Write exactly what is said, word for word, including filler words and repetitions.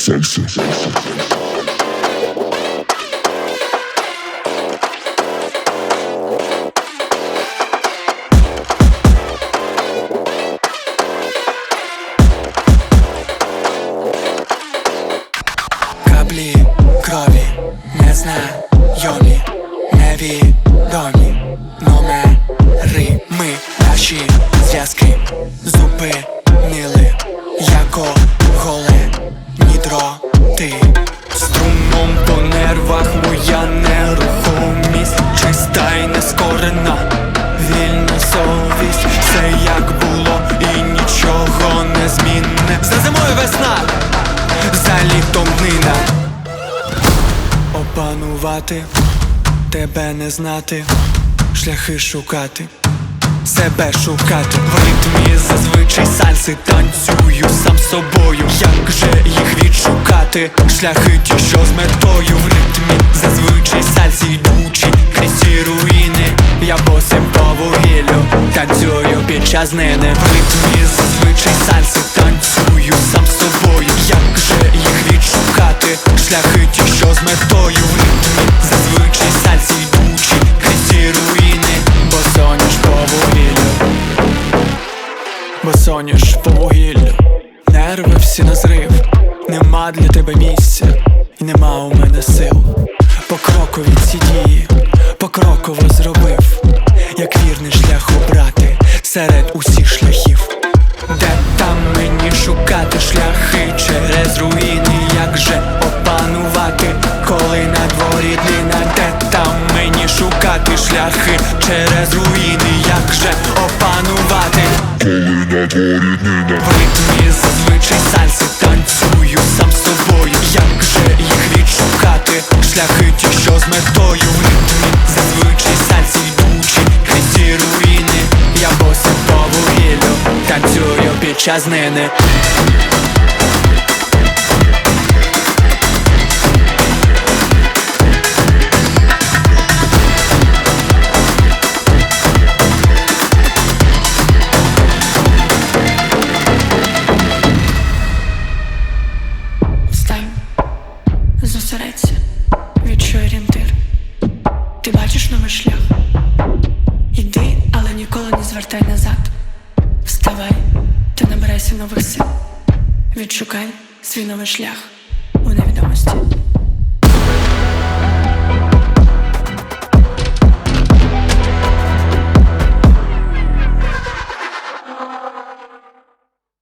сальса. Краплі крові, незнайомі, невідомі номери. Ми наші зв'язки зупинили, як оголені дроти. Струмом по нервах моя нерухомість, чиста й нескорена, вільна совість. Все як було і нічого не змінне. За зимою весна, за літом днина. Опанувати, тебе не знати, шляхи шукати, себе шукати. В ритмі зазвичай сальси танцюю сам собою. Як же їх відшукати? Шляхи ті, що з метою. В ритмі зазвичай сальси йдучі крізь ці руїни. Я босим по вугіллю танцюю під час нини. В ритмі зазвичай сальси танцюю сам собою. Як же їх відшукати? Шляхи ті, що з метою. В ритмі зазвичай сальси йдучі крізь ці руїни. Босоніж по вугіллю, босоніж по вугіллю. Нерви всі на зрив, нема для тебе місця і нема у мене сил. Покрокові ці дії, покроково зробив, як вірний шлях обрати серед усіх шляхів. Де там мені шукати шляхи через руїни? Як же опанувати, коли на дворі днина? Де там мені шукати шляхи через руїни? Як же опанувати, Коли на дворі днина? в ритмі зазвичай сальси танцюю сам собою. Як же їх відшукати? Шляхи ті, що з метою. В ритмі зазвичай сальси йдучі крізь ці руїни. Я босим по вугіллю танцюю під час нини. Встань, зосередься, відчуй орієнтир. Ти бачиш новий шлях. Іди, але ніколи не звертай назад. Вставай, ти набирайся нових сил. Відшукай свій новий шлях у невідомості.